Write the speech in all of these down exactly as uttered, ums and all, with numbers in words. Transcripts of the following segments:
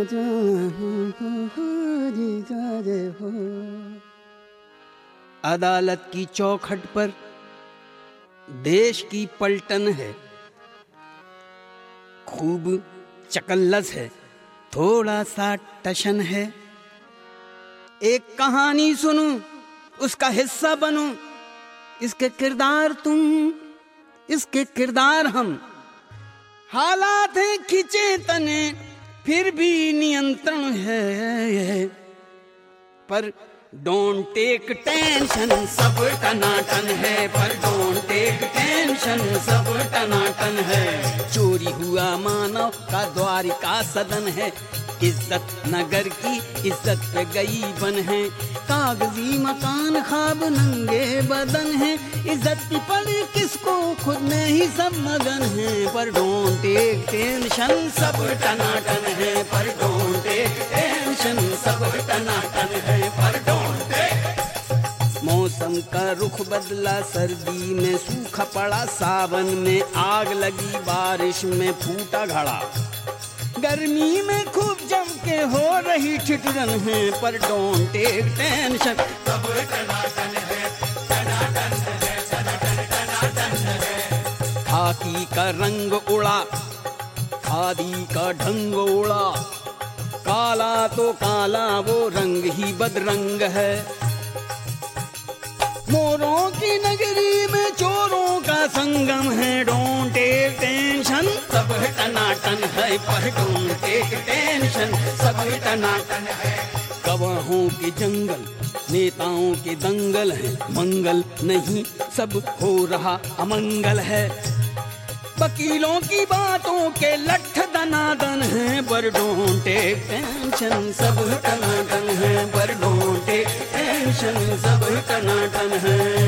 अदालत की चौखट पर देश की पलटन है, खूब चकल्लस है, थोड़ा सा टशन है। एक कहानी सुनूं, उसका हिस्सा बनूं, इसके किरदार तुम, इसके किरदार हम। हालात हैं खिंचे तने, फिर भी नियंत्रण है, पर डोंट टेक टेंशन, सब टनाटन है। पर डोंट टेक टेंशन, सब टनाटन है। चोरी हुआ मानव का द्वारिका सदन है, इज्जत नगर की इज्जत पे गई बन है। कागजी मकान ख्वाब नंगे बदन है, इज्जत की पड़ी किसको खुद में ही सब मगन है। पर डोंट टेक टेंशन, सब टनाटन है। पर डोंट टेक टेंशन, सब टनाटन है। पर डोंट टेक। मौसम का रुख बदला, सर्दी में सूखा पड़ा, सावन में आग लगी, बारिश में फूटा घड़ा। गर्मी में खूब जम के हो रही ठिठुरन है। पर डोंट टेक टेंशन, सब टनाटन है, टनाटन है, टनाटन है। खाकी का रंग उड़ा, खादी का ढंग उड़ा, काला तो काला वो रंग ही बदरंग है। मोरों की नगरी में चोरों का संगम है। डोंट टेक टेंशन, सब टनाटन है। पर डोंट टेक टेंशन, सब टनाटन है। गवाहों के जंगल, नेताओं के दंगल है, मंगल नहीं सब हो रहा अमंगल है। वकीलों की बातों के लठ दनादन है। पर डोंट टेक टेंशन, सब टनाटन है। पर डोंट टेक टेंशन, सब टनाटन है।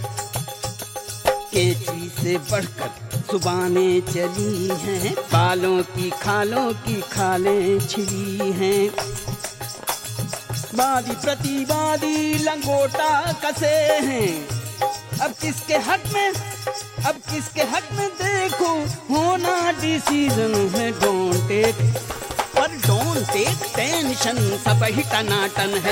केची से बढ़कर जुबानें चली हैं, बालों की खालों की खालें छिली हैं। वादी प्रतिवादी लंगोटा कसे हैं, अब किसके हक में, अब किसके हक में देखो होना डिसीजन है। डोंट टेक, पर डोंट टेक टेंशन, सब ही टनाटन है।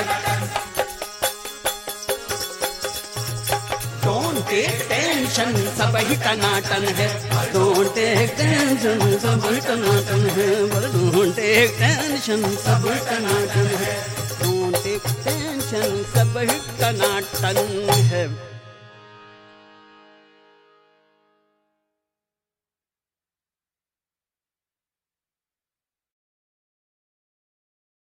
डोंट टेक टेंशन, सब ही टनाटन है। डोंट टेक टेंशन, सब ही टनाटन है। पर डोंट टेक टेंशन, सब टनाटन है। डोंट टेक टेंशन, सब ही टनाटन है।